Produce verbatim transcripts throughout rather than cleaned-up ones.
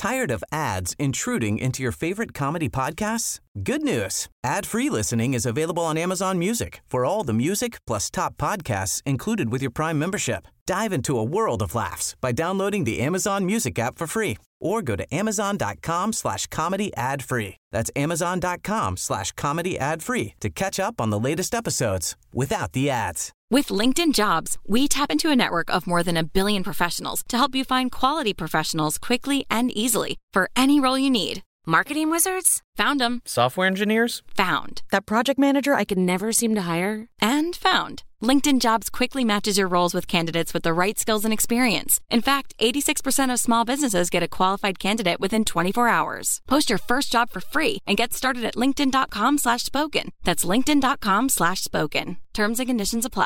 Tired of ads intruding into your favorite comedy podcasts? Good news. Ad-free listening is available on Amazon Music for all the music plus top podcasts included with your Prime membership. Dive into a world of laughs by downloading the Amazon Music app for free or go to amazon.com slash comedy ad free. That's amazon.com slash comedy ad free to catch up on the latest episodes without the ads. With LinkedIn Jobs, we tap into a network of more than a billion professionals to help you find quality professionals quickly and easily for any role you need. Marketing wizards? Found them. Software engineers? Found. That project manager I could never seem to hire? And found. LinkedIn Jobs quickly matches your roles with candidates with the right skills and experience. In fact, eighty-six percent of small businesses get a qualified candidate within twenty-four hours. Post your first job for free and get started at linkedin.com slash spoken. That's linkedin.com slash spoken. Terms and conditions apply.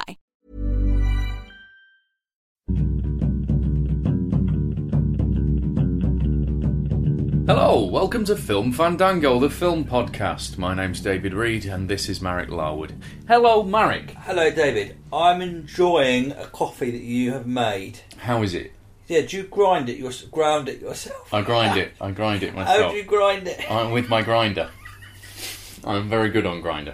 Hello, welcome to Film Fandango, the film podcast. My name's David Reed and this is Marek Larwood. Hello, Marek. Hello, David. I'm enjoying a coffee that you have made. How is it? Yeah, do you grind it, your, ground it yourself? I grind it. I grind it myself. How do you grind it? I'm with my grinder. I'm very good on grinder.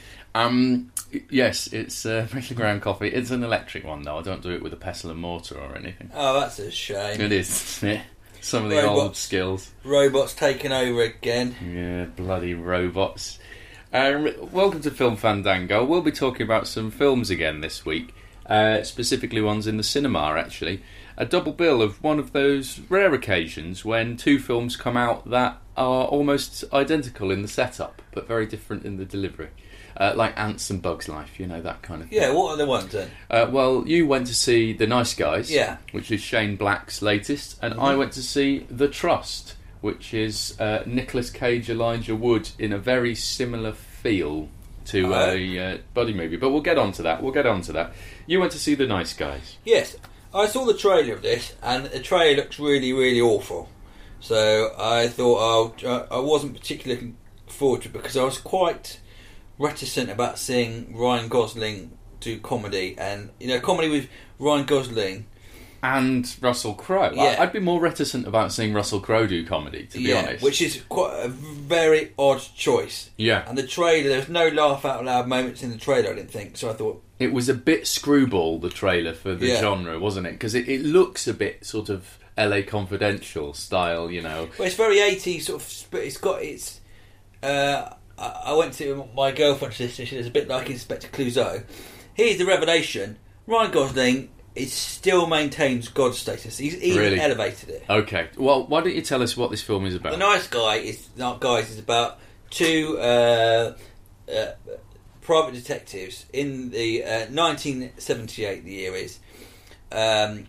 Um, yes, it's uh, freshly ground coffee. It's an electric one, though. I don't do it with a pestle and mortar or anything. Oh, that's a shame. It is, yeah. Some of the robots, old skills. Robots taking over again. Yeah, bloody robots. Um, welcome to Film Fandango. We'll be talking about some films again this week, uh, specifically ones in the cinema, actually. A double bill of one of those rare occasions when two films come out that are almost identical in the setup, but very different in the delivery. Uh, like Ants and Bugs Life, you know, that kind of thing. Yeah, what are the ones then? Uh, well, you went to see The Nice Guys, yeah, which is Shane Black's latest, and mm-hmm. I went to see The Trust, which is uh, Nicolas Cage, Elijah Wood, in a very similar feel to oh. a uh, buddy movie. But we'll get on to that. We'll get on to that. You went to see The Nice Guys. Yes, I saw the trailer of this, and the trailer looks really, really awful. So I thought oh, I wasn't particularly looking forward to it because I was quite reticent about seeing Ryan Gosling do comedy, and you know, comedy with Ryan Gosling and Russell Crowe. Yeah. I'd be more reticent about seeing Russell Crowe do comedy, to be yeah, honest. Which is quite a very odd choice. Yeah. And the trailer, there was no laugh out loud moments in the trailer, I didn't think. So I thought it was a bit screwball, the trailer, for the yeah. genre, wasn't it? Because it, it looks a bit sort of L A Confidential style, you know. Well, it's very eighties sort of. But it's got it's. Uh, I went to my girlfriend's sister. She was a bit like Inspector Clouseau. Here's the revelation: Ryan Gosling is still maintains God status. He's even really? elevated it. Okay. Well, why don't you tell us what this film is about? The Nice Guy is not guys. is about two uh, uh, private detectives in the uh, nineteen seventy-eight. The year is. Um,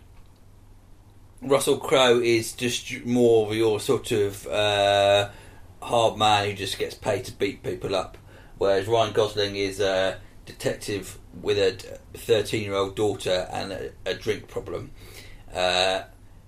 Russell Crowe is just more of your sort of. Uh, hard man who just gets paid to beat people up, whereas Ryan Gosling is a detective with a thirteen-year-old daughter and a, a drink problem. Uh,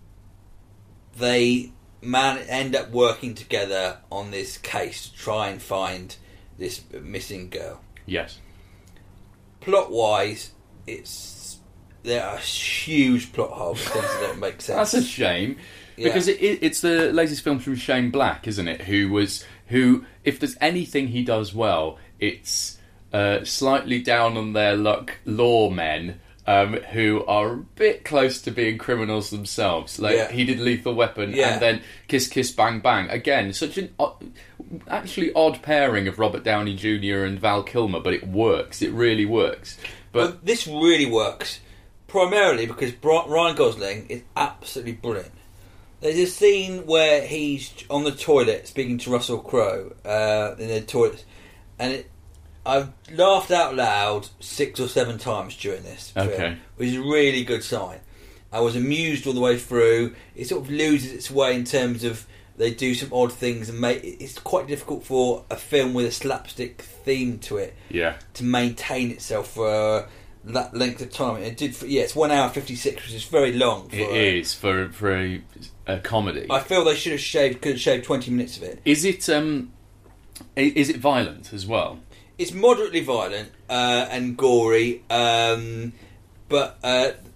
they man end up working together on this case to try and find this missing girl. Yes. Plot-wise, it's there are huge plot holes, things that don't make sense. That's a shame. Yeah. Because it, it, it's the latest film from Shane Black, isn't it? Who was who? If there's anything he does well, it's uh, slightly down on their luck lawmen um, who are a bit close to being criminals themselves. Like yeah. he did Lethal Weapon, yeah. and then Kiss Kiss Bang Bang. Again, such an odd, actually odd pairing of Robert Downey Junior and Val Kilmer, but it works. It really works. But well, this really works primarily because Ryan Gosling is absolutely brilliant. There's a scene where he's on the toilet speaking to Russell Crowe uh, in the toilet, and it, I've laughed out loud six or seven times during this film, okay. which is a really good sign. I was amused all the way through. It sort of loses its way in terms of they do some odd things, and make, it's quite difficult for a film with a slapstick theme to it yeah. to maintain itself for that length of time. It did. For, yeah, it's one hour fifty six, which is very long. For, it is for for a, a comedy. I feel they should have shaved. Could have shaved twenty minutes of it. Is it um, is it violent as well? It's moderately violent uh, and gory, um, but uh,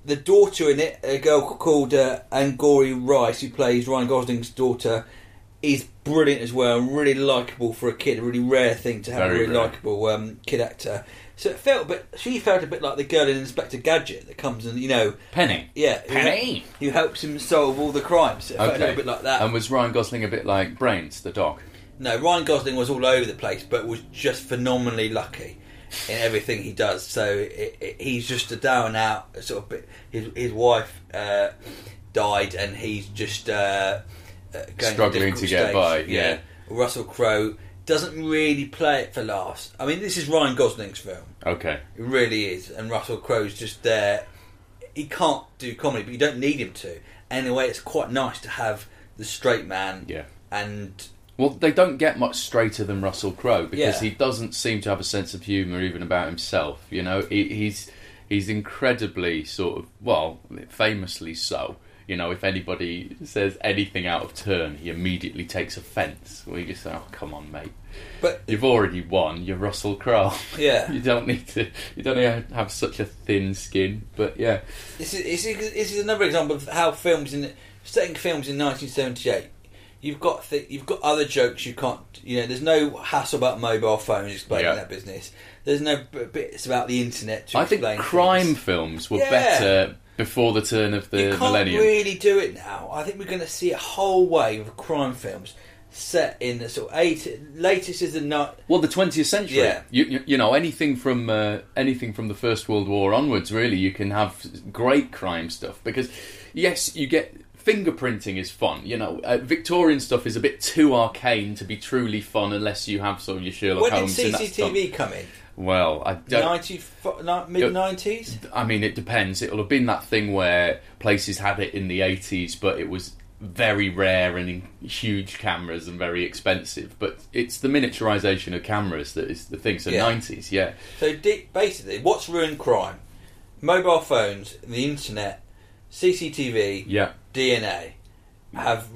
the daughter in it, a girl called uh, Angourie Rice, who plays Ryan Gosling's daughter, is brilliant as well, and really likeable for a kid. A really rare thing to have Very a really rare. likeable um, kid actor. So it felt a bit. She felt a bit like the girl in Inspector Gadget that comes and you know, Penny. yeah, Penny. who, who helps him solve all the crimes. It felt a little bit like that. And was Ryan Gosling a bit like Brains, the dog? No, Ryan Gosling was all over the place, but was just phenomenally lucky in everything he does. So it, it, he's just a down and out sort of bit. His his wife uh, died, and he's just uh, uh, going Struggling through a difficult to get stage. by, yeah. Russell Crowe doesn't really play it for laughs. I mean, this is Ryan Gosling's film. Okay. It really is, and Russell Crowe's just there. He can't do comedy, but you don't need him to. Anyway, it's quite nice to have the straight man. Yeah. And Well, they don't get much straighter than Russell Crowe because Yeah. he doesn't seem to have a sense of humour even about himself. You know, he, he's he's incredibly sort of, well, famously so. You know, if anybody says anything out of turn, he immediately takes offence. We just say, "Oh, come on, mate! but You've already won. You're Russell Crowe. Yeah. you don't need to. You don't need to have such a thin skin." But yeah, This is, this is this is another example of how films in setting films in nineteen seventy-eight. You've got th- you've got other jokes you can't. You know, there's no hassle about mobile phones explaining Yeah. that business. There's no b- bits about the internet to I think explain crime things. films were Yeah. better before the turn of the You can't millennium. really do it now. I think we're going to see a whole wave of crime films set in the sort of eighties. Latest is the night. Well, the twentieth century. Yeah. You, you, you know, anything from uh, anything from the First World War onwards, really, you can have great crime stuff. Because, yes, you get... Fingerprinting is fun. You know, uh, Victorian stuff is a bit too arcane to be truly fun unless you have sort of your Sherlock When did Holmes in that C C T V stuff. come in? Well, I don't... Ninety mid nineties. I mean, it depends. It'll have been that thing where places had it in the eighties, but it was very rare and in huge cameras and very expensive. But it's the miniaturisation of cameras that is the thing. So Yeah. nineties, yeah. So di- basically, what's ruined crime? Mobile phones, the internet, C C T V, Yeah. D N A have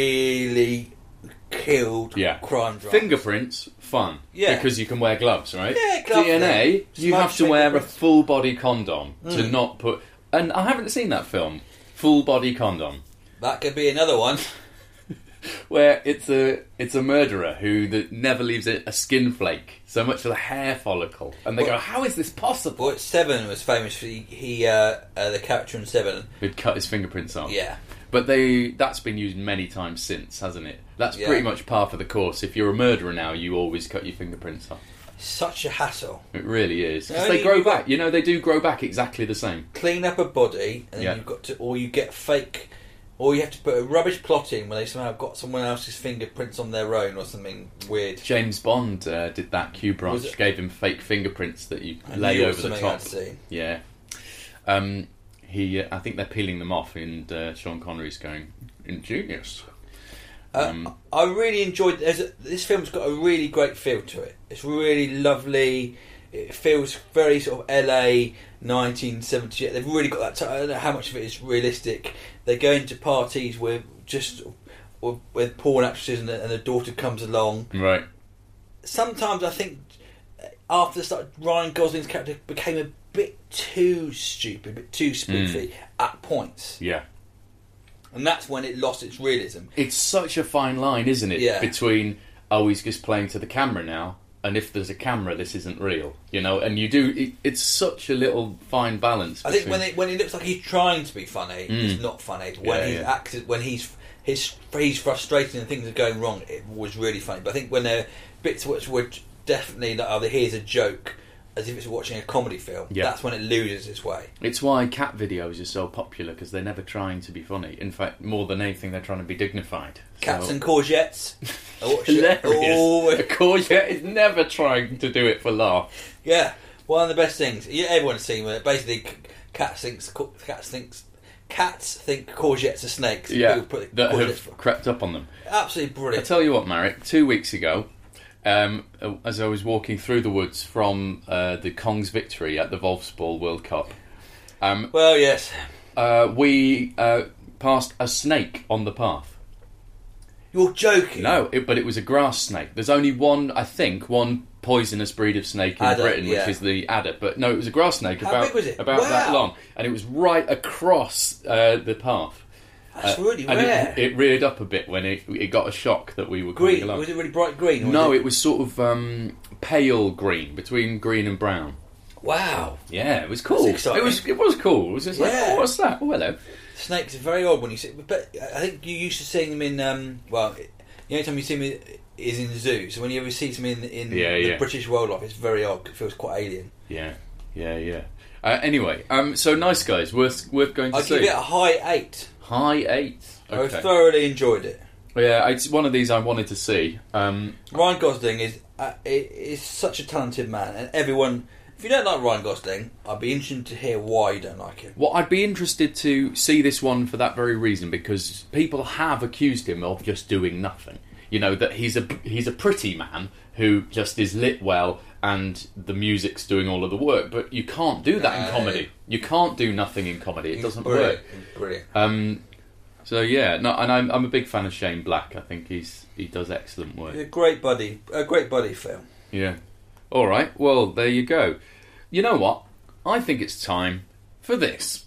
really killed Yeah. crime dramas. Fingerprints, fun. Yeah. Because you can wear gloves, right? Yeah, glove D N A, thing. you Smudge have to wear a fingerprints. full body condom to Mm. not put... And I haven't seen that film, Full Body Condom, That could be another one. where it's a it's a murderer who that never leaves a, a skin flake, so much of the hair follicle. And they Well- go, how is this possible? Well, Seven was famous for he, he uh, uh, the character in Seven. He'd cut his fingerprints off. Yeah. But they that's been used many times since, hasn't it? That's Yeah. pretty much par for the course. If you're a murderer now, you always cut your fingerprints off. Such a hassle. It really is. 'Cause No, they you- grow you've got- back. You know, they do grow back exactly the same. Clean up a body, and then Yeah. you've got to, or you get fake, or you have to put a rubbish plot in where they somehow got someone else's fingerprints on their own or something weird. James Bond uh, did that. Q Was Branch it- gave him fake fingerprints that you I lay knew it over was the something top. I'd seen. Yeah. Um, he. Uh, I think they're peeling them off, and uh, Sean Connery's going ingenious. Uh, Um, I really enjoyed. There's a, this film's got a really great feel to it. It's really lovely. It feels very sort of L A nineteen seventy-eight. They've really got that. T- I don't know how much of it is realistic. They go into parties with just with, with porn actresses, and the, and the daughter comes along. Right. Sometimes I think after the start, Ryan Gosling's character became a bit too stupid, a bit too spoofy at points, Yeah. and that's when it lost its realism. It's such a fine line, isn't it? Yeah. Between, oh, he's just playing to the camera now, and if there's a camera, this isn't real. You know, and you do. It, it's such a little fine balance. I think between- when it when it looks like he's trying to be funny, it's not funny. When Yeah, he's yeah. acted, when he's his he's frustrated and things are going wrong, it was really funny. But I think when there are bits which were definitely like, oh, here's a joke, as if it's watching a comedy film, Yeah. that's when it loses its way. It's why cat videos are so popular, because they're never trying to be funny. In fact, more than anything, they're trying to be dignified. Cats So- and courgettes. I watch it. Hilarious. Oh, A courgette is never trying to do it for laugh. yeah, one of the best things. Yeah, everyone's seen it. Basically, c- cats thinks co- cats thinks cats think courgettes are snakes. Yeah, People put that courgettes have for- crept up on them. absolutely I brilliant. tell you what, Marek, two weeks ago, um, as I was walking through the woods from uh, the Kong's victory at the Wolfsball World Cup, um, Well, yes, uh, we uh, passed a snake on the path. you're joking. No, it, but it was a grass snake. There's only one, I think, one poisonous breed of snake in Adder, Britain, which yeah. is the adder. But no, it was a grass snake How about big was it? about Wow. that long, and it was right across uh, the path. That's Uh, really and rare. it, it reared up a bit when it it got a shock that we were coming green. along. Was it really bright green? Or No, was it was sort of um, pale green, between green and brown. Wow. Yeah, it was cool. That's exciting. It was it was cool. It was just like, Yeah. oh, what's that? Oh, hello. Snakes are very odd when you see. But I think you used to seeing them in. Um, well, the only time you see them is in the zoo. So when you ever see them in in Yeah, the yeah. British wildlife, it's very odd. It feels quite alien. Yeah, yeah, yeah. Uh, anyway, um, so Nice Guys, worth worth going to I see. give it a high eight. High eight. I Okay. thoroughly enjoyed it. Yeah, it's one of these I wanted to see. Um, Ryan Gosling is uh, is such a talented man, and everyone. If you don't like Ryan Gosling, I'd be interested to hear why you don't like him. Well, I'd be interested to see this one for that very reason, because people have accused him of just doing nothing. You know, that he's a he's a pretty man who just is lit well and the music's doing all of the work. But you can't do that in No. comedy. You can't do nothing in comedy. It He's doesn't brilliant. work. He's brilliant. Um, so yeah, no, and I'm I'm a big fan of Shane Black. I think he's he does excellent work. It's a great buddy, a great buddy film. Yeah. All right. Well, there you go. You know what? I think it's time for this.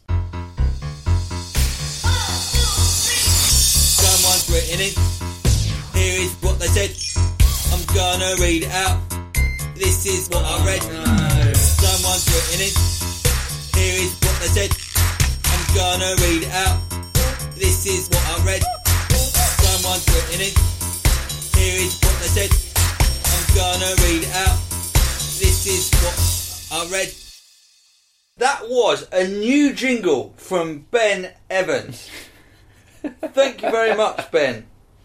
Someone's written it. Here is what they said. I'm gonna read it out. This is what I read. Someone's written it. Here is what they said. I'm gonna read it out. This is what I read. Someone's written it. Here is what they said. I'm gonna read it out. This is what I read. That was a new jingle from Ben Evans. Thank you very much, Ben.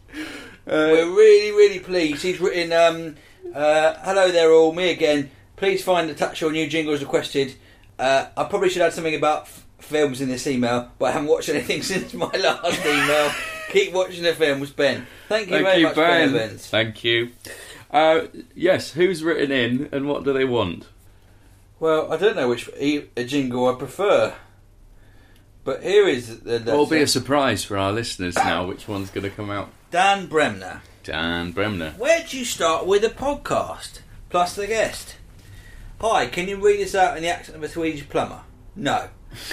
We're really, really pleased. He's written, um, uh, hello there all, me again. Please find attached your new jingle as requested. Uh, I probably should add something about f- films in this email, but I haven't watched anything since my last email. Keep watching the films, Ben. Thank you Thank very you, much, Ben, Ben. Evans. Thank you. Uh, yes, who's written in and what do they want? Well, I don't know which e- a jingle I prefer, but here is the letter. It'll be a surprise for our listeners now which one's going to come out. Dan Bremner. Dan Bremner. Where do you start with a podcast? Plus the guest. Hi, can you read this out in the accent of a Swedish plumber? No.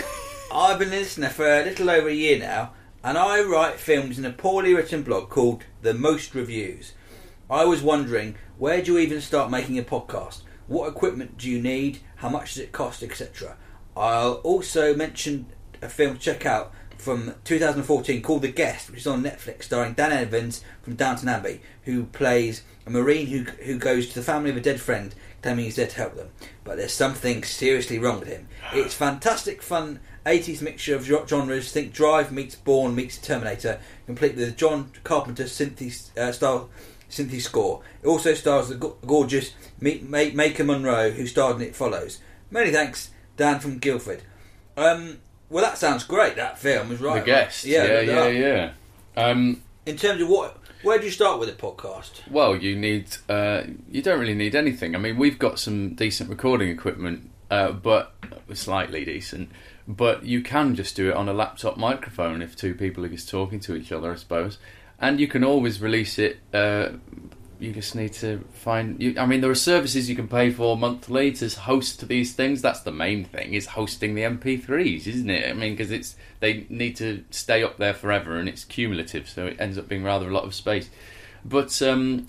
I've been a listener for a little over a year now, and I write films in a poorly written blog called The Most Reviews. I was wondering, where do you even start making a podcast? What equipment do you need? How much does it cost, et cetera? I'll also mention a film to check out from two thousand fourteen called The Guest, which is on Netflix, starring Dan Evans from Downton Abbey, who plays a Marine who who goes to the family of a dead friend, claiming he's there to help them. But there's something seriously wrong with him. It's fantastic fun, eighties mixture of genres. Think Drive meets Bourne meets Terminator, complete with a John Carpenter synthy uh, style synthy score. It also stars the go- gorgeous Maker Monroe, who starred in It Follows. Many thanks, Dan from Guildford. Um, well, that sounds great. That film was right. The Guest. Yeah, yeah, look yeah, that yeah. up. Um, In terms of what, where do you start with a podcast? well, you need. Uh, you don't really need anything. I mean, we've got some decent recording equipment, uh, but slightly decent. But you can just do it on a laptop microphone if two people are just talking to each other, I suppose. And you can always release it. Uh, you just need to find. You, I mean, there are services you can pay for monthly to host these things. That's the main thing: is hosting the M P threes, isn't it? I mean, because it's they need to stay up there forever, and it's cumulative, so it ends up being rather a lot of space. But um,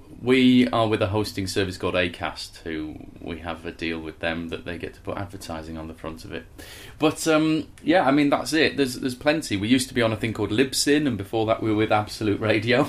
we are with a hosting service called Acast, who we have a deal with them that they get to put advertising on the front of it. But um, yeah, I mean that's it. There's there's plenty. We used to be on a thing called Libsyn, and before that we were with Absolute Radio,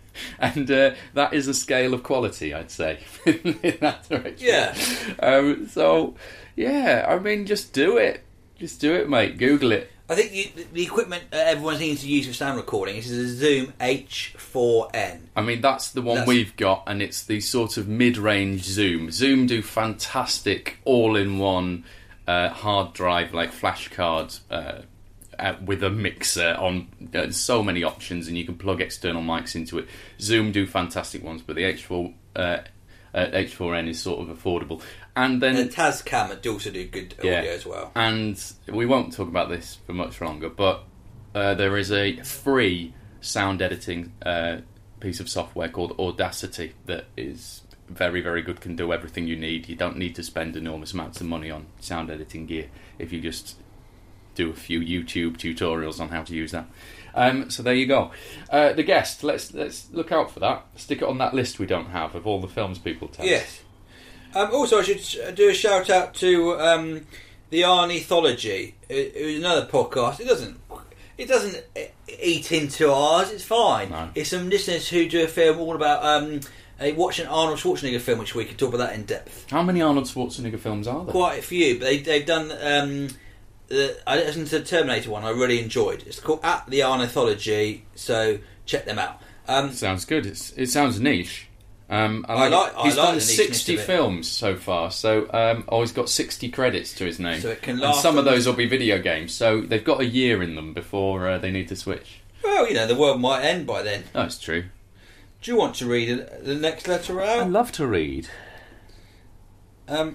and uh, that is a scale of quality, I'd say, in that direction. Yeah. Um, so yeah, I mean, just do it. Just do it, mate. Google it. I think you, the equipment uh, everyone needs to use for sound recording is a Zoom H four N. I mean, that's the one That's- we've got, and it's the sort of mid-range Zoom. Zoom do fantastic all-in-one uh, hard drive, like flash cards, uh, uh, with a mixer on uh, so many options, and you can plug external mics into it. Zoom do fantastic ones, but the H four uh, uh, H four N is sort of affordable. And then And Tascam do also do good audio Yeah. as well. And we won't talk about this for much longer, but uh, there is a free sound editing uh, piece of software called Audacity that is very, very good, can do everything you need. You don't need to spend enormous amounts of money on sound editing gear if you just do a few YouTube tutorials on how to use that. Um, so there you go. Uh, the Guest, let's let's look out for that. Stick it on that list we don't have of all the films people tell us. Yes. Um, also, I should do a shout out to um, the Arnithology, who's another podcast. It doesn't it doesn't eat into ours. It's fine. No. It's some listeners who do a film all about um, a watch an Arnold Schwarzenegger film, which we could talk about that in depth. How many Arnold Schwarzenegger films are there? Quite a few, but they, they've done. Um, the, I listened to the Terminator one. I really enjoyed. It's called At the Arnithology, so check them out. Um, Sounds good. It's, it sounds niche. Um, I I like, like- it. I He's like done the nicheness sixty of it. films so far, so um, oh, he's got sixty credits to his name. So it can and last some of them- those will be video games, so they've got a year in them before uh, they need to switch. well, you know, the world might end by then. That's true. Do you want to read the next letter I out? love to read. Um,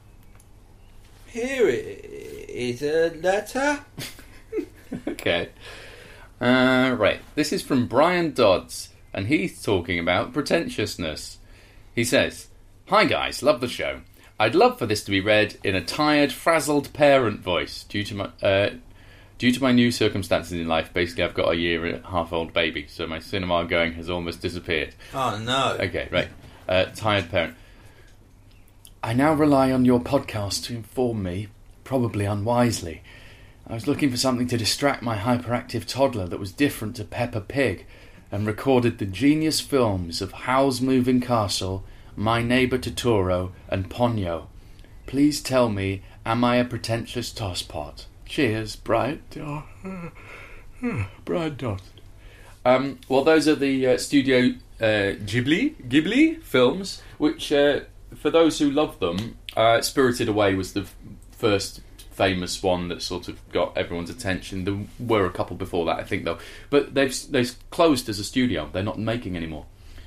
here is a letter. Okay. Uh, right. This is from Brian Dodds, and he's talking about pretentiousness. He says, "Hi guys, love the show. I'd love for this to be read in a tired, frazzled parent voice due to my uh, due to my new circumstances in life. Basically, I've got a year and a half old baby, so my cinema going has almost disappeared. Oh no. Okay, right. Uh, tired parent. I now rely on your podcast to inform me, probably unwisely. I was looking for something to distract my hyperactive toddler that was different to Peppa Pig, and recorded the genius films of Howl's Moving Castle, My Neighbour Totoro, and Ponyo. Please tell me, am I a pretentious tosspot? Cheers, Brian Dot. Brian Dot. Um, well, those are the uh, Studio uh, Ghibli Ghibli films, which, uh, for those who love them, uh, Spirited Away was the f- first famous one that sort of got everyone's attention. There were a couple before that, I think, though. But they've they've closed as a studio. They're not making anymore.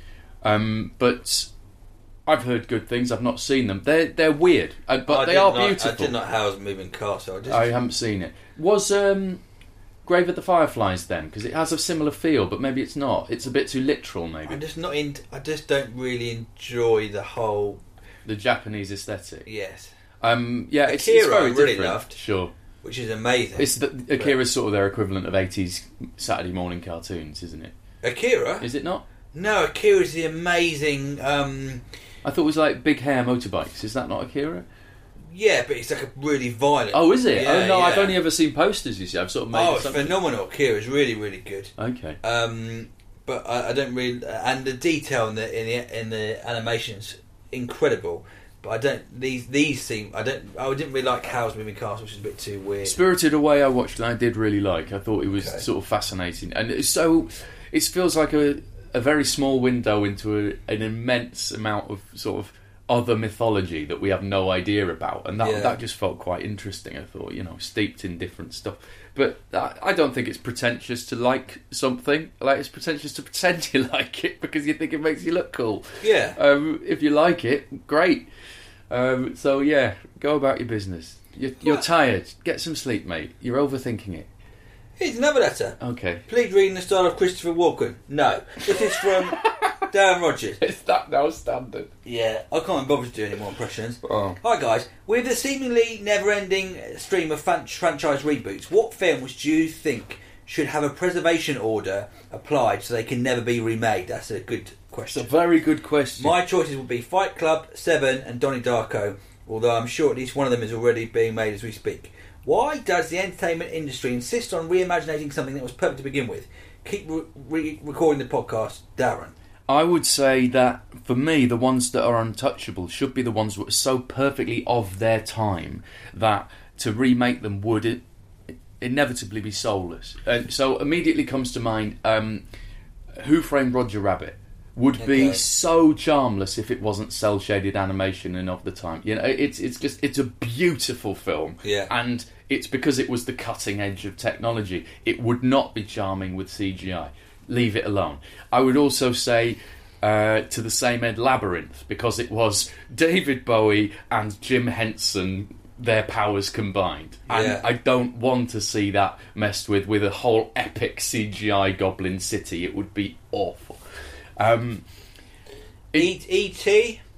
Um, but I've heard good things. I've not seen them. They're they're weird, uh, but I they did are not- beautiful. I did not Howl's Moving Castle. I just, I haven't seen it. Was um, Grave of the Fireflies then? Because it has a similar feel, but maybe it's not. It's a bit too literal, maybe. I'm just not in. I just don't really enjoy the whole. The Japanese aesthetic. Yes, Um, yeah, it's, Akira it's very I really different. loved. Sure. which is amazing. It's the, Akira's sort of their equivalent of eighties Saturday morning cartoons, isn't it? Akira? Is it not? No, Akira's the amazing. Um, I thought it was like big hair motorbikes. Is that not Akira? yeah, but it's like a really violent. Oh, is it? Yeah, oh no, yeah. I've only ever seen posters. You see, I've sort of made Oh, it it's something. phenomenal. Akira's really, really good. Okay. Um, but I, I don't really, and the detail in the in the in the animations incredible. But I don't these these seem I don't I didn't really like Howl's Moving Castle, which is a bit too weird. Spirited Away, I watched and I did really like. I thought it was Okay. sort of fascinating, and it's so it feels like a a very small window into a, an immense amount of sort of other mythology that we have no idea about, and that Yeah. that just felt quite interesting. I thought, you know, steeped in different stuff. But I, I don't think it's pretentious to like something. Like, it's pretentious to pretend you like it because you think it makes you look cool. Yeah. Um, if you like it, great. Um, so yeah, go about your business. You're, you're Well- tired. Get some sleep, mate. You're overthinking it. Here's another letter. Okay. Please read in the style of Christopher Walken. No, this is from Darren Rogers. Is that now standard? Yeah, I can't bother to do any more impressions. Oh. Hi guys, with the seemingly never-ending stream of fan- franchise reboots, what films do you think should have a preservation order applied so they can never be remade? That's a good It's a question. very good question. My choices would be Fight Club, Seven, and Donnie Darko. Although I'm sure at least one of them is already being made as we speak. Why does the entertainment industry insist on reimagining something that was perfect to begin with? Keep re- re- recording the podcast, Darren. I would say that, for me, the ones that are untouchable should be the ones that are so perfectly of their time that to remake them would it, inevitably be soulless. And so immediately comes to mind um, Who Framed Roger Rabbit would be Okay. so charmless if it wasn't cel-shaded animation and of the time. You know, it's it's just it's a beautiful film, Yeah. and it's because it was the cutting edge of technology. It would not be charming with C G I. Leave it alone. I would also say uh, to the same end Labyrinth, because it was David Bowie and Jim Henson, their powers combined, and Yeah. I don't want to see that messed with with a whole epic C G I Goblin City. It would be awful. Um, E- E.T.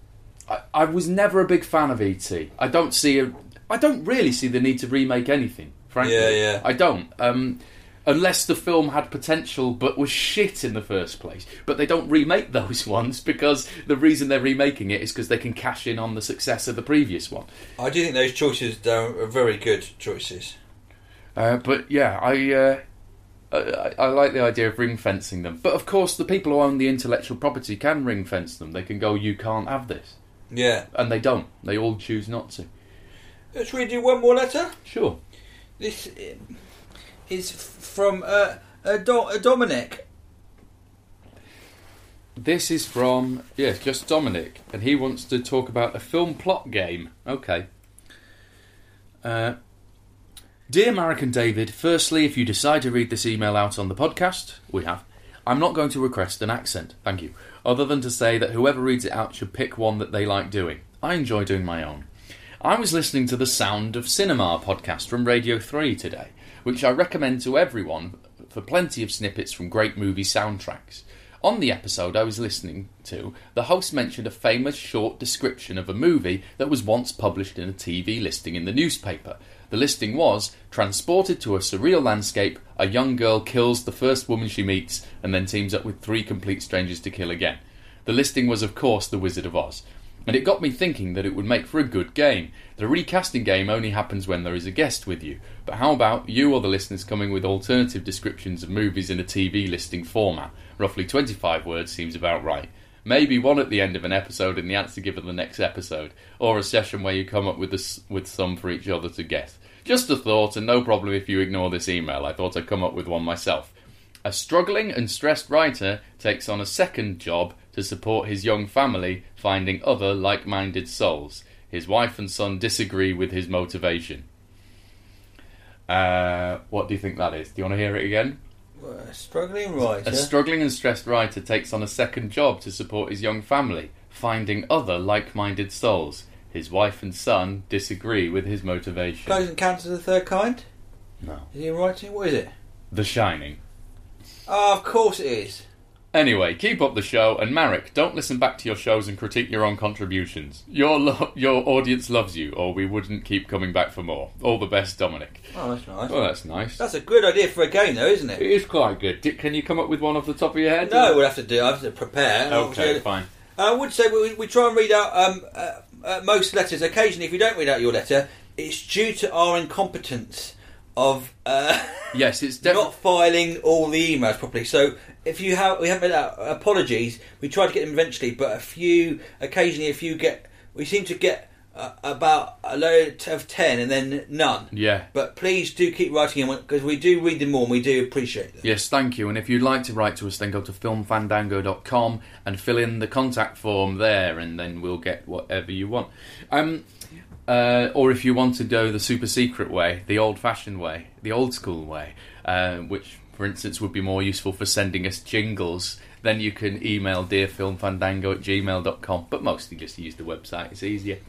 I, I was never a big fan of E T. I don't see a, I don't really see the need to remake anything, frankly. Yeah, yeah. I don't. Um, unless the film had potential but was shit in the first place. But they don't remake those ones because the reason they're remaking it is because they can cash in on the success of the previous one. I do think those choices are very good choices. Uh, but yeah, I, uh, I I like the idea of ring fencing them. But of course, the people who own the intellectual property can ring fence them. They can go, you can't have this. Yeah. And they don't. They all choose not to. Let's read you one more letter. Sure. This is from uh, uh, Do- uh, Dominic. This is from, yes, just Dominic. And he wants to talk about a film plot game. Okay. Uh, Dear Marek and David, firstly, if you decide to read this email out on the podcast, we have, I'm not going to request an accent, thank you, other than to say that whoever reads it out should pick one that they like doing. I enjoy doing my own. I was listening to the Sound of Cinema podcast from Radio three today, which I recommend to everyone for plenty of snippets from great movie soundtracks. On the episode I was listening to, the host mentioned a famous short description of a movie that was once published in a T V listing in the newspaper. The listing was, transported to a surreal landscape, a young girl kills the first woman she meets and then teams up with three complete strangers to kill again. The listing was, of course, The Wizard of Oz. And it got me thinking that it would make for a good game. The recasting game only happens when there is a guest with you. But how about you or the listeners coming with alternative descriptions of movies in a T V listing format? Roughly twenty-five words seems about right. Maybe one at the end of an episode and the answer given the next episode. Or a session where you come up with, a, with some for each other to guess. Just a thought, and no problem if you ignore this email. I thought I'd come up with one myself. A struggling and stressed writer takes on a second job to support his young family, finding other like-minded souls. His wife and son disagree with his motivation. Uh, what do you think that is? Do you want to hear it again? A struggling writer. A struggling and stressed writer takes on a second job to support his young family, finding other like-minded souls. His wife and son disagree with his motivation. Close Encounters of the Third Kind? No. Is he writing? What is it? The Shining. Oh, of course it is. Anyway, keep up the show, and Marek, don't listen back to your shows and critique your own contributions. Your lo- your audience loves you, or we wouldn't keep coming back for more. All the best, Dominic. Oh, that's nice. Oh, that's nice. That's a good idea for a game, though, isn't it? It is quite good. D- Can you come up with one off the top of your head? No, we'll have to do. I have to prepare. Okay, fine. I would say we, we try and read out um, uh, uh, most letters. Occasionally, if you don't read out your letter, it's due to our incompetence of uh, yes, it's def- not filing all the emails properly. So if you have, we haven't read out apologies. We try to get them eventually, but a few, occasionally, a few get. We seem to get uh, about a load of ten and then none. Yeah. But please do keep writing in because we do read them all and we do appreciate them. Yes, thank you. And if you'd like to write to us, then go to film fandango dot com and fill in the contact form there, and then we'll get whatever you want. Um. Uh, or if you want to go the super secret way, the old-fashioned way, the old-school way, uh, which, for instance, would be more useful for sending us jingles, then you can email dear film fandango at gmail dot com, but mostly just use the website, it's easier.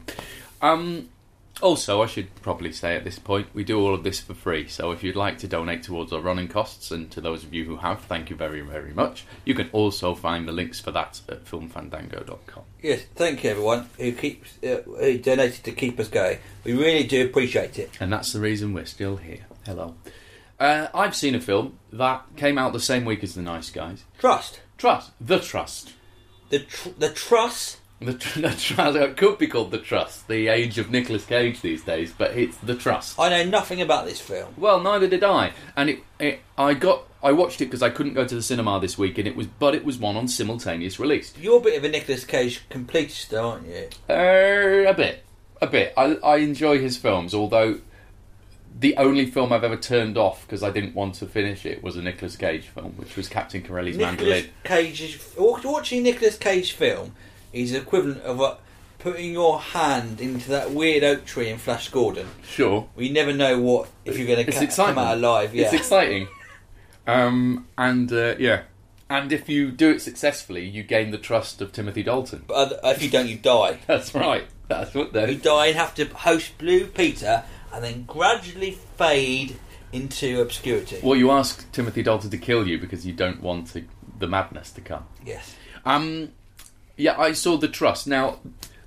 Um, also, I should probably say at this point, we do all of this for free, so if you'd like to donate towards our running costs, and to those of you who have, thank you very, very much. You can also find the links for that at film fandango dot com. Yes, thank you everyone who keeps uh, who donated to keep us going. We really do appreciate it. And that's the reason we're still here. Hello. Uh, I've seen a film that came out the same week as The Nice Guys. Trust. Trust. The Trust. The tr- the Trust. The, tr- the tr- it could be called The Trust, the age of Nicolas Cage these days, but it's The Trust. I know nothing about this film. Well, neither did I. And it, it I got I watched it because I couldn't go to the cinema this week, and it was but it was one on simultaneous release. You're a bit of a Nicolas Cage completist, aren't you? Uh, a bit. A bit. I, I enjoy his films, although the only film I've ever turned off because I didn't want to finish it was a Nicolas Cage film, which was Captain Corelli's Nicolas Mandolin. Cage's watching Nicolas Cage film is the equivalent of uh, putting your hand into that weird oak tree in Flash Gordon. Sure. We never know what if you're going to ca- come out alive. Yeah. It's exciting. Um, and uh, yeah, and if you do it successfully, you gain the trust of Timothy Dalton. But other, if you don't, you die. That's right. That's what they. You die and have to host Blue Peter, and then gradually fade into obscurity. Well, you ask Timothy Dalton to kill you because you don't want to, the madness to come. Yes. Um, yeah, I saw The Trust. Now,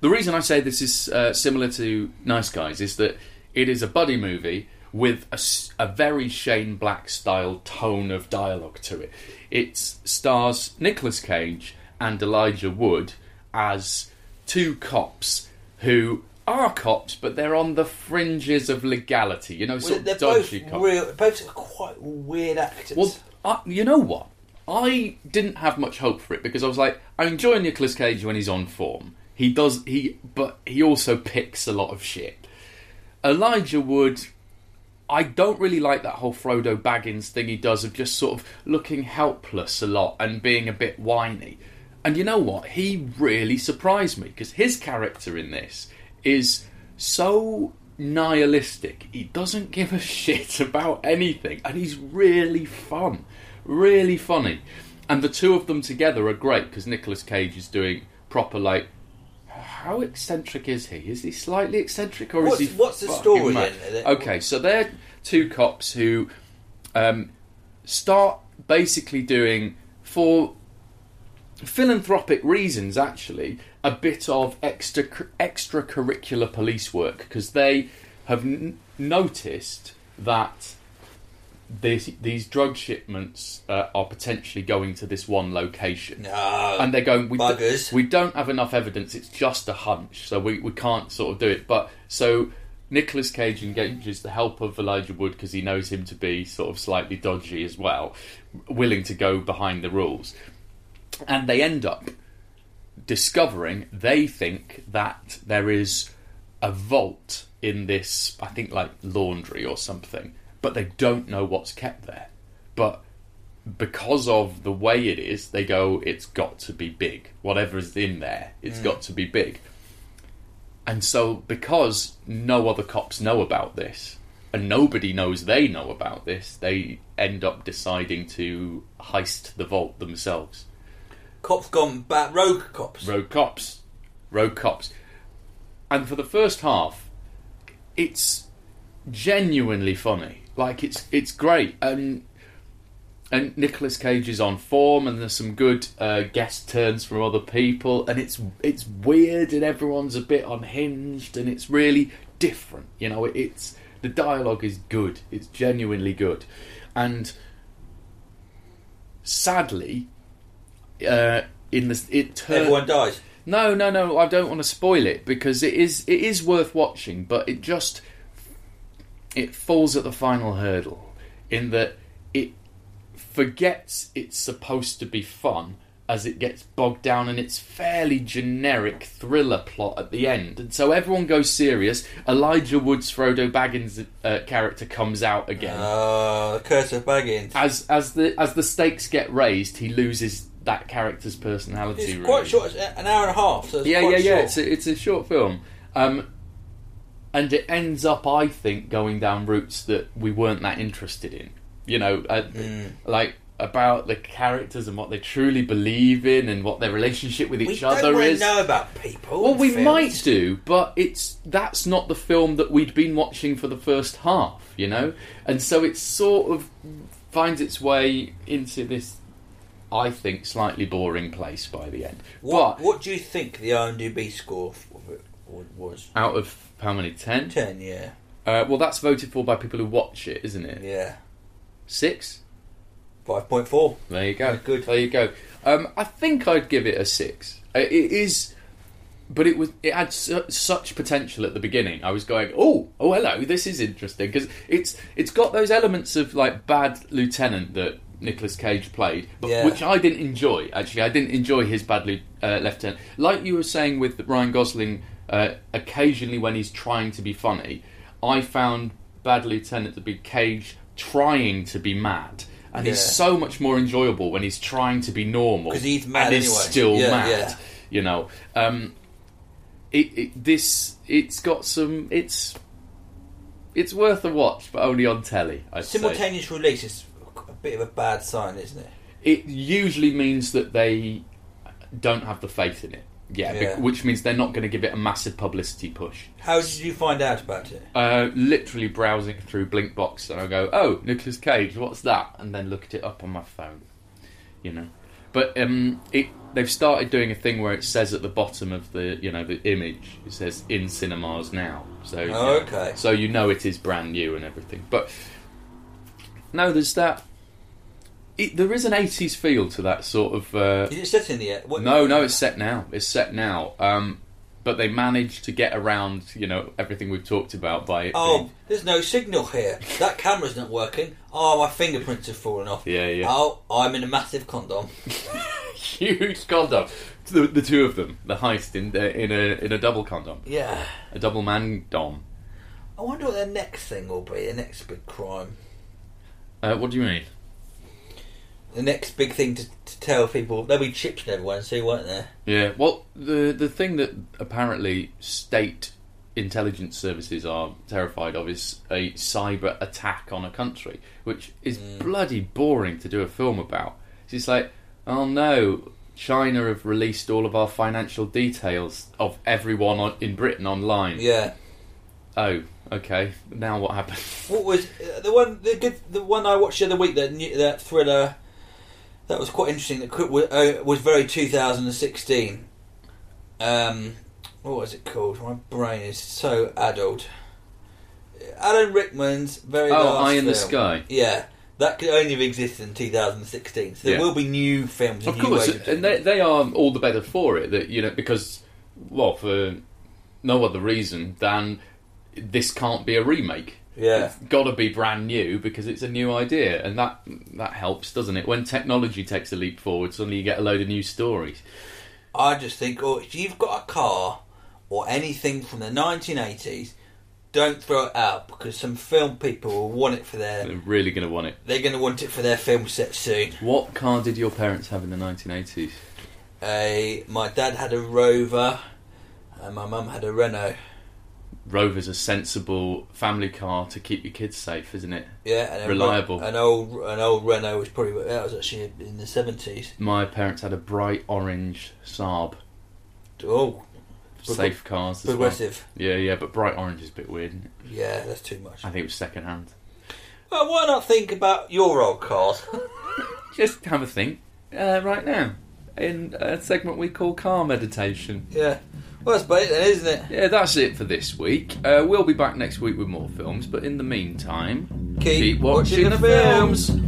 the reason I say this is uh, similar to Nice Guys is that it is a buddy movie with a, a very Shane Black style tone of dialogue to it. It stars Nicolas Cage and Elijah Wood as two cops who are cops, but they're on the fringes of legality. You know, sort well, of they're dodgy both cops. Real, both quite weird actors. Well, I, you know what? I didn't have much hope for it because I was like, I enjoy Nicolas Cage when he's on form. He does, he, but he also picks a lot of shit. Elijah Wood, I don't really like that whole Frodo Baggins thing he does of just sort of looking helpless a lot and being a bit whiny. And you know what? He really surprised me because his character in this is so nihilistic. He doesn't give a shit about anything, and he's really fun. Really funny. And the two of them together are great because Nicolas Cage is doing proper, like, how eccentric is he? Is he slightly eccentric or what's, is he What's the fucking story mad? then? Okay, so they're two cops who um, start basically doing, for philanthropic reasons actually, a bit of extra extracurricular police work because they have n- noticed that These, these drug shipments uh, are potentially going to this one location. No, and they're going, we, buggers. D- we don't have enough evidence, it's just a hunch, so we, we can't sort of do it. But so Nicolas Cage engages the help of Elijah Wood because he knows him to be sort of slightly dodgy as well, willing to go behind the rules. And they end up discovering, they think that there is a vault in this, I think like laundry or something, but they don't know what's kept there. But because of the way it is, they go, it's got to be big. Whatever's in there, it's mm. got to be big. And so because no other cops know about this, and nobody knows they know about this, they end up deciding to heist the vault themselves. Cops gone bad. Rogue cops. Rogue cops. Rogue cops. And for the first half, it's genuinely funny. Like, it's it's great. And and Nicolas Cage is on form, and there's some good uh, guest turns from other people, and it's it's weird, and everyone's a bit unhinged, and it's really different. You know, it, it's the dialogue is good. It's genuinely good. And sadly, uh, in the it turns everyone dies. No, no, no. I don't want to spoil it because it is it is worth watching, but it just it falls at the final hurdle in that it forgets it's supposed to be fun as it gets bogged down in its fairly generic thriller plot at the end. And so everyone goes serious. Elijah Wood's Frodo Baggins uh, character comes out again. Oh, the curse of Baggins. As as the as the stakes get raised, he loses that character's personality. It's really. quite short, it's an hour and a half. So it's yeah, quite yeah, yeah. short. It's a, it's a short film. Um, And it ends up, I think, going down routes that we weren't that interested in. You know, uh, mm. like about the characters and what they truly believe in and what their relationship with each we other don't is. We don't know about people. Well, we films. might do, but it's that's not the film that we'd been watching for the first half, you know? And so it sort of finds its way into this, I think, slightly boring place by the end. What, but what do you think the I M D B score was? Out of how many? Ten? Ten, yeah. Uh, well, that's voted for by people who watch it, isn't it? Yeah. Six? Five point four. There you go. Very good. There you go. Um, I think I'd give it a six. It is, but it was it had su- such potential at the beginning. I was going, oh, oh, hello, this is interesting because it's it's got those elements of like Bad Lieutenant that Nicolas Cage played, but yeah. which I didn't enjoy. Actually, I didn't enjoy his Bad uh, Lieutenant. Like you were saying with Ryan Gosling. Uh, occasionally when he's trying to be funny, I found Bad Lieutenant to be Cage trying to be mad, and yeah. he's so much more enjoyable when he's trying to be normal because he's mad and anyway. He's still yeah, mad. Yeah. You know, um, it, it, this it's got some. It's it's worth a watch, but only on telly. I'd Simultaneous say. release is a bit of a bad sign, isn't it? It usually means that they don't have the faith in it. Yeah, yeah. Be- which means they're not going to give it a massive publicity push. How did you find out about it? Uh, literally browsing through Blinkbox, and I go, "Oh, Nicolas Cage, what's that?" And then look at it up on my phone. You know, But um, it they've started doing a thing where it says at the bottom of the you know the image, it says in cinemas now. So Oh, you know, okay. So you know it is brand new and everything. But no, there's that. It, there is an eighties feel to that sort of. Uh, Is it set in the... What, no, no, it's set now. It's set now. Um, but they managed to get around, you know, everything we've talked about by it Oh, being... there's no signal here. That camera's not working. Oh, my fingerprints have fallen off. Yeah, yeah. Oh, I'm in a massive condom. Huge condom. The, the two of them, the heist in in a in a double condom, Yeah. a double man dom. I wonder what their next thing will be, the next big crime. Uh, what do you mean? The next big thing to, to tell people. There'll be chips in everyone, see, won't there? Yeah. Well, the the thing that apparently state intelligence services are terrified of is a cyber attack on a country, which is Mm. bloody boring to do a film about. It's just like, oh no, China have released all of our financial details of everyone on, in Britain online. Yeah. Oh, okay. Now what happened? What was uh, the one? The good, the one I watched the other week. That new- that thriller. That was quite interesting. That could, uh, was very two thousand sixteen. Um, what was it called? My brain is so addled. Alan Rickman's very Oh, last Eye in the film. Sky. Yeah, that could only have existed in two thousand sixteen. So there Yeah. will be new films. Of and new course, ways of doing and they, it. they are all the better for it. That you know, because well, for no other reason than this can't be a remake. Yeah. It's got to be brand new because it's a new idea, and that that helps, doesn't it? When technology takes a leap forward, suddenly you get a load of new stories. I just think, oh, if you've got a car or anything from the nineteen eighties, don't throw it out because some film people will want it for their. They're really going to want it. They're going to want it for their film set soon. What car did your parents have in the nineteen eighties? A my dad had a Rover, and my mum had a Renault. Rover's a sensible family car to keep your kids safe, isn't it? Yeah, and a, Reliable. An old, an old Renault was probably that was actually in the seventies. My parents had a bright orange Saab. Oh, Safe cars as progressive. well. Yeah, yeah, but bright orange is a bit weird, isn't it? Yeah, that's too much. I think it was second hand. Well, why not think about your old cars? Just have a think uh, right now in a segment we call Car Meditation. Yeah. Well, that's about it then, isn't it? Yeah, that's it for this week. Uh, we'll be back next week with more films, but in the meantime, Keep, keep watching, watching the the films. films.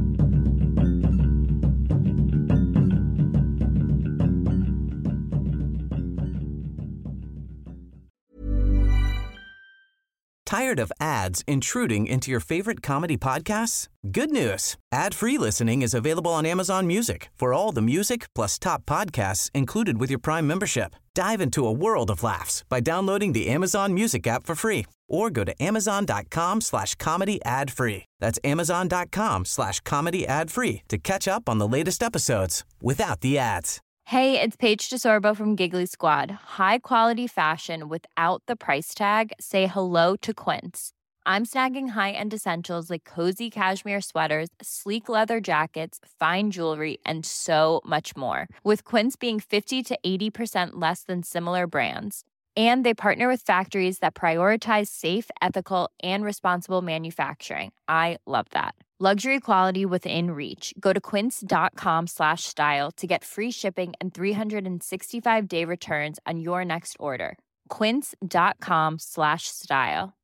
Tired of ads intruding into your favorite comedy podcasts? Good news. Ad-free listening is available on Amazon Music for all the music plus top podcasts included with your Prime membership. Dive into a world of laughs by downloading the Amazon Music app for free or go to amazon.com slash comedy ad free. That's amazon.com slash comedy ad free to catch up on the latest episodes without the ads. Hey, it's Paige DeSorbo from Giggly Squad. High quality fashion without the price tag. Say hello to Quince. I'm snagging high-end essentials like cozy cashmere sweaters, sleek leather jackets, fine jewelry, and so much more. With Quince being fifty to eighty percent less than similar brands. And they partner with factories that prioritize safe, ethical, and responsible manufacturing. I love that. Luxury quality within reach. Go to quince.com slash style to get free shipping and three sixty-five day returns on your next order. Quince.com slash style.